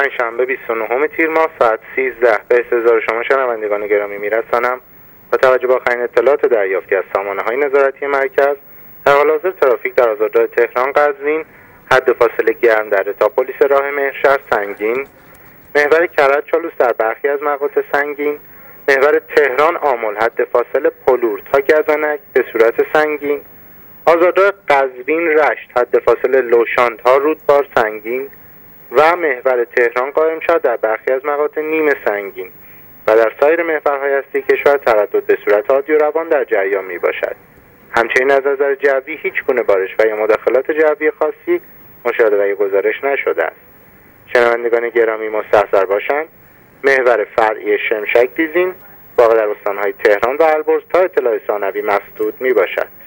پنجشنبه 29 تیر ماه ساعت 13 به استحضار شما شنوندگان گرامی میرسانم. با توجه به آخرین اطلاعات دریافتی از سامانه‌های نظارتی مرکز، در حال حاضر ترافیک در آزادراه تهران قزوین حد فاصله گرم در تا پلیس راه مهرشهر سنگین، محور کرج چالوس در برخی از مقاطع سنگین، محور تهران آمل حد فاصله پلور تا گزنک به صورت سنگین، آزادراه قزوین رشت حد فاصله لوشان تا رودبار سنگین و محور تهران قائم شد در برخی از مقاطع نیمه سنگین و در سایر محورهای اصلی کشور تردد به صورت عادی و روان در جریان می باشد. همچنین از نظر جوی هیچ گونه بارش و یا مداخلات جوی خاصی مشاهده و یا گزارش نشده است. شنوندگان گرامی مستحضر باشند محور فرعی شمشک دیزین واقع در استانهای تهران و البرز تا اطلاع ثانوی مسدود می باشد.